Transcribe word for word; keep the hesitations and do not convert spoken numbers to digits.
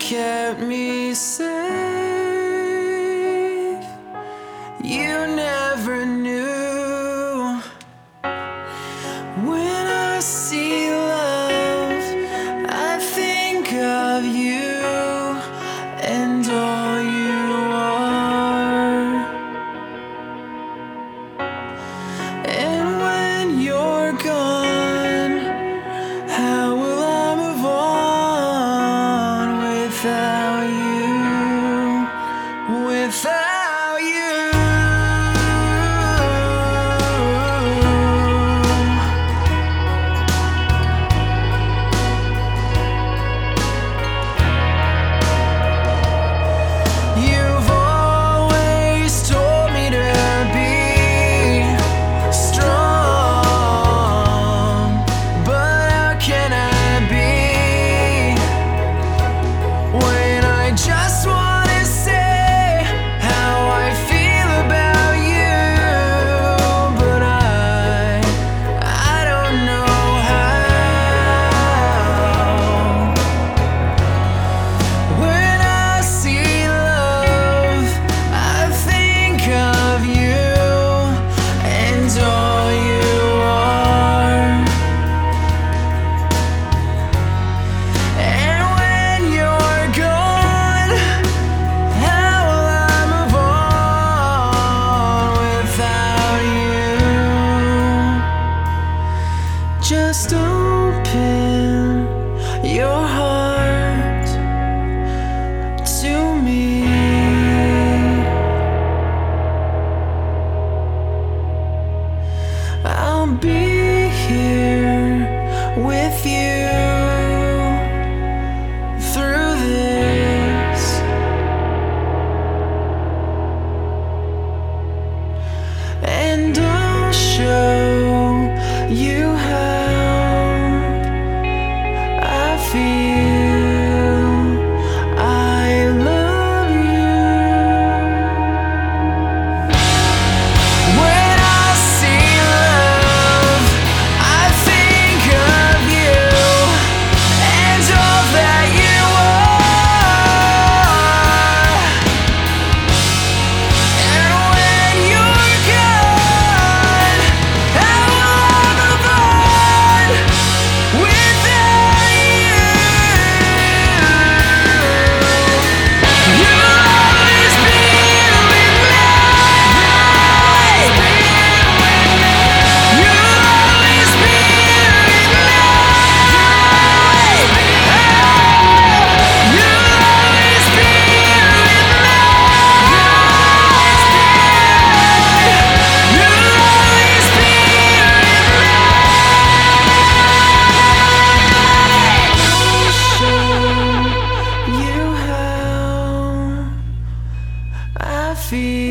kept me safe. You never knew. When I see love, I think of you and all you are. And when you're gone, how will I move on without you? Without you. You've always told me to be strong, but how can I be when I just wanna say how I feel about you, but I, I don't know how. When I see love, I think of you and all you are. And when you're gone, how will I move on without you? Just open your heart to me. I'll be here with you through this, and I'll show you how I feel. I love you. When I see love, I think of you and all that you are. And when you're gone, how will I move on without you? You'll always be with me. You'll always be with me. You'll always be with me. You'll always be with me. I'll show you how I feel.